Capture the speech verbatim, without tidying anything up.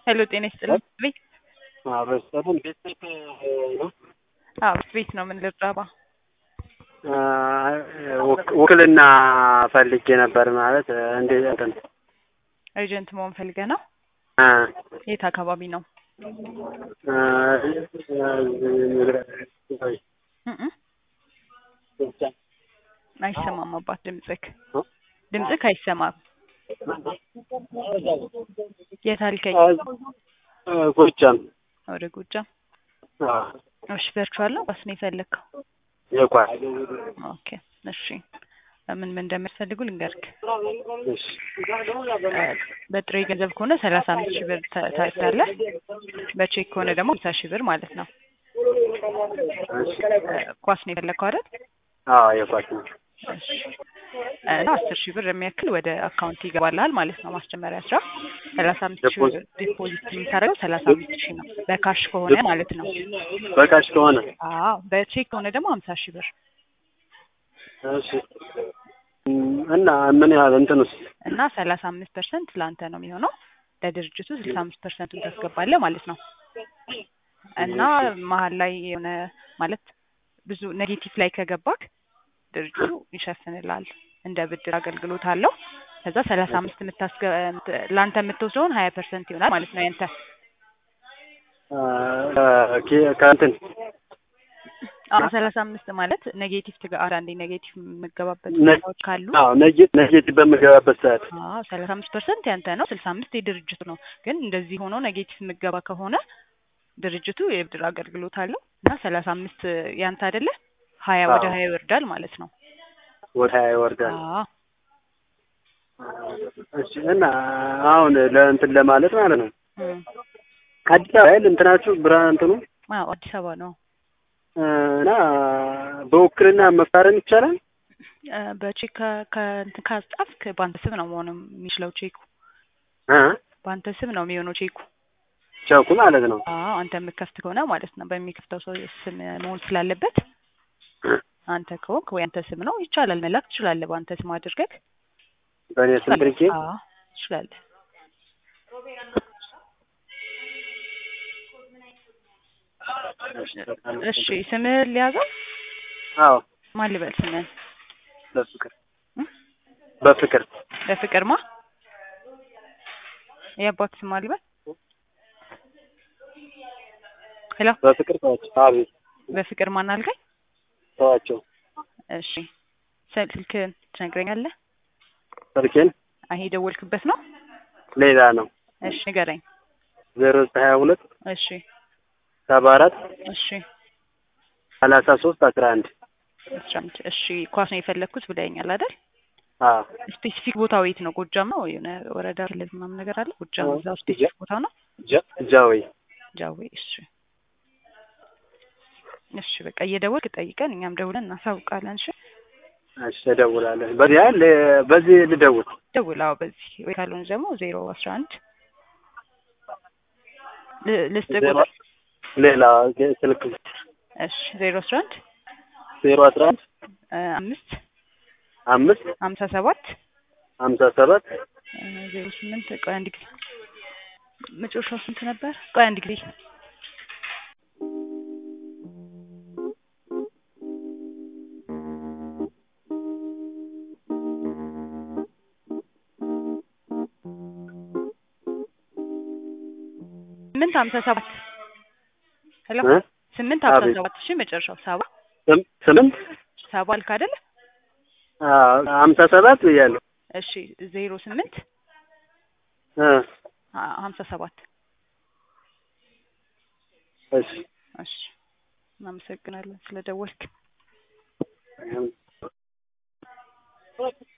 ሄሎ ጤና ይስጥልኝ ቤት አበሰተን ቤት ነው አዎ ቤት ነው ምን ልረባ ውክልና ፈልጌ ነበር ማለት እንዴት እንትን ኤጀንት መሆን ፈልገህ ነው አ የት አካባቢ ነው አ አይሰማም አባት ድምጽክ ድምጽክ አይሰማም የት አልከኝ ጎጃም ወደ ጎጃም አዎ እሺ ቨርቹዋል ነው ወይስ ነው የፈለከው የኳስ ኦኬ እሺ ምን ምን እንደሚያስፈልጉ ልንገርክ እሺ በጥሬ ገንዘብ ከሆነ ሰላሳ አምስት ሺህ ብር ታስታለህ በቼክ ከሆነ ደግሞ ሃምሳ ሺህ ብር ማለት ነው ኳስ ነው የፈለከው አይደል አዎ የኳስ ነው እሺ እና አስር ሺህ ብር የሚያክል ወደ አካውንት ይገባልሃል ማለት ነው ማስጀመሪያ ስራ ሰላሳ አምስት ሺህ ብር ዲፖዚት የምታደርገው ሰላሳ አምስት ሺህ ነው በካሽ ከሆነ ማለት ነው በካሽ ከሆነ አዎ በቼክ ከሆነ ደግሞ ሃምሳ ሺህ ብር እሺ እና ምን ያህል እንትንስ እና ሰላሳ አምስት ፐርሰንት ላንተ ነው የሚሆነው ለድርጅቱ ስልሳ አምስት ፐርሰንቱን ታስገባለህ ማለት ነው እና መሀል ላይ የሆነ ማለት ብዙ ኔጌቲቭ ላይ ከገባክ ድርጅቱ ይሸፍንልሃል እንደ ብድር አገልግሎት አለው ከዛ ሰላሳ አምስት የምታስገ ላንተ የምትወስደውን ሀያ ፐርሰንት ይሆናል ማለት ነው ያንተ አ ከእንትን አዎ ሰላሳ አምስት ማለት ኔጌቲቭ ትጋር አንዴ ኔጌቲቭ የምገባበት ቦታዎች ካሉ አዎ ኔጌቲቭ ኔጌቲቭ በምገባበት ሰዓት አዎ ሰላሳ አምስት ፐርሰንት ያንተ ነው ስልሳ አምስት የድርጅቱ ነው ግን እንደዚህ ሆኖ ኔጌቲቭ የምገባ ከሆነ ድርጅቱ የብድር አገልግሎት አለው እና ሰላሳ አምስት ያንተ አይደለ ሀያ ወደ ሀያ ይወርዳል ማለት ነው ወደ ሀያ ይወርዳል አዎ እሺ እና አሁን ለእንትን ለማለት ማለት ነው አዲስ አበባ አይደል እንትናችሁ ብርሃን እንትኑ አዎ አዲስ አበባ ነው እና በውክልና መፋረም ይቻላል በቼክ ከእንትን ካስጻፍክ በአንተ ስም ነው መሆን የሚችለው ቼኩ እ በአንተ ስም ነው የሚሆነው ቼኩ ቼኩ ማለት ነው አዎ አንተ የምትከፍት ከሆነ ማለት ነው በሚከፍተው ሰው ስም መሆን ስላለበት አንተ ከሆንክ ወይ አንተ ስም ነው ይቻላል መላክ ትችላለህ በአንተ ስም አድርገህ በእኔ ስም አድርጌ አዎ ትችላለህ እሺ ስምህን ሊያዘው አዎ ማን ልበል ስምህን በፍቅር በፍቅር በፍቅር ማ የአባት ስም ማን ልበል ሄሎ በፍቅር ተዋቸው አቤት በፍቅር ማን አልከኝ ተዋቸው እሺ ስልክህን ትነግረኛለህ ስልኬን አይ ደወልክበት ነው ሌላ ነው እሺ ንገረኝ ዜሮ ሀያ ሁለት እሺ ሰባ አራት እሺ ሰላሳ ሶስት አስራ አንድ አስራ አንድ እሺ ኳስ ነው የፈለኩት ብለኸኛል አይደል አዎ ስፔሲፊክ ቦታው የት ነው ጎጃም ነው የሆነ ወረዳ ክልል ምናምን ነገር አለ ጎጃም እዛው ስፔሲፊክ ቦታ ነው ጃዊ ጃዊ እሺ እሺ በቃ እየደወልክ ጠይቀን እኛም ደውለን እናሳውቃለን እሺ እሺ እደውላለሁ በዚህ አይደል በዚህ ልደውል ደውል አዎ በዚህ ወይ ካልሆነ ደግሞ ዜሮ አስራ አንድ ልስጥህ ቁጥር ሌላ ስልክ እሺ ዜሮ አስራ አንድ ዜሮ አስራ አንድ አምስት አምስት ሀምሳ ሰባት ሀምሳ ሰባት ዜሮ ስምንት ቆይ አንድ ጊዜ መጨረሻው ስንት ነበር ቆይ አንድ ጊዜ ስምንት ሀምሳ ሰባት ሄሎ ስምንት ሀምሳ ሰባት እሺ መጨረሻው ሰባ ስምንት ሰባ አልክ አይደል አዎ ሀምሳ ሰባት ብያለሁ እሺ ዜሮ ስምንት እ ሀምሳ ሰባት እሺ እሺ እናመሰግናለን ስለደወልክ